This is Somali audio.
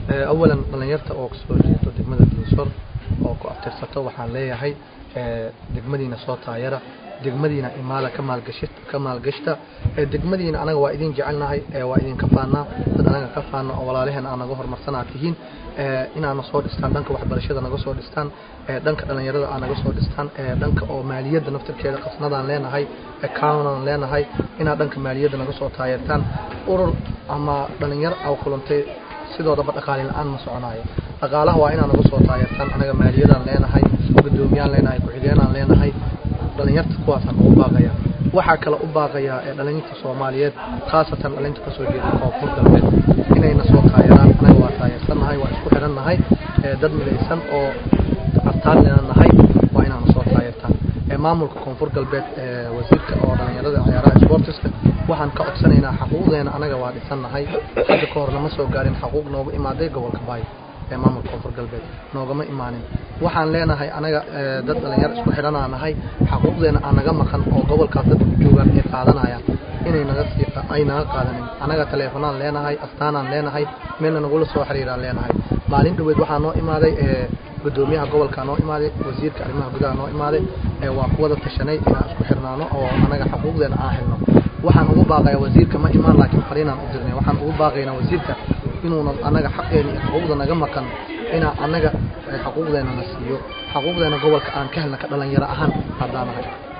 أولا dhalinyarta oo kasoo jeedo degmada Dinsor oo ku aftirsato waxaan leeyahay degmadiina soo taayara degmadiina imaada ka maalgashta degmadiina anaga waa idin jecelnahay waa idin ka faanaa dad anaga ka faano oo walaalaheena anaga horumarsanaa tihiin inaana soo dhistaan dhanka waxbarashada naga soo dhistaan dhanka dhalinyarada anaga soo dhistaan dhanka oo maaliyadda naftirkeeda qasnadaan leenahay account leenahay ina dhanka maaliyadda naga soo taayartaan urur ama dhalinyar aw kulantay sidooda dhaqaale la'aan ma soconayo dhaqaalaha waa inaad naga soo taayartaan anaga maaliyadan leenahay gudoomiyaan leenahay ku xigeenaan leenahay dhalinyarta kuwaasaan ugu baaqaya waxa kale u baaqaya dhalinyarta Soomaaliyeed khaasatan dhalinyarta ka soo jeeda koonfur galbeed inayna soo taayaraan anaga waa taayarsanahay waa isku xirannahay dad midaysan oo aftaan leenahay waa inaan soo taayartaan maamulka koonfur galbeed wasiirka oo dhalinyarada ciyaaraha sportiska waxaan ka codsanaynaa xuquuqdeena anaga waa dhisanahay hadda ka horna ma soo gaarin xuquuq nooga imaaday gobolka Baay maamulka koonfur galbeed noogama imaanin waxaan leenahay anaga dad dhalinyar isku xiranaanahay xuquuqdeena anaga maqan oo gobolkaas dad joogan ee qaadanayaan inay naga siiqa ay naga qaadanin anaga telefoonaan leenahay astaanaan leenahay meelna nagu soo xiriiraan leenahay maalin dhaweed waxaa noo imaaday gudoomiyaha gobolka noo imaaday wasiirka arrimaha gudaha noo imaaday waa ku wada tashanay inaan isku xirnaano oo anaga xuquuqdeena aan helno waxaan ugu baaqayaa wasiirka ma imaan laakiin fariinaan u dirnay waxaan ugu baaqaynaa wasiirka inuu anaga xaqeena iyo xuquuqda naga maqan ina anaga xuquuqdeena na siiyo xuquuqdeena gobolka aan ka helna ka dhalinyaro ahaan hadanahay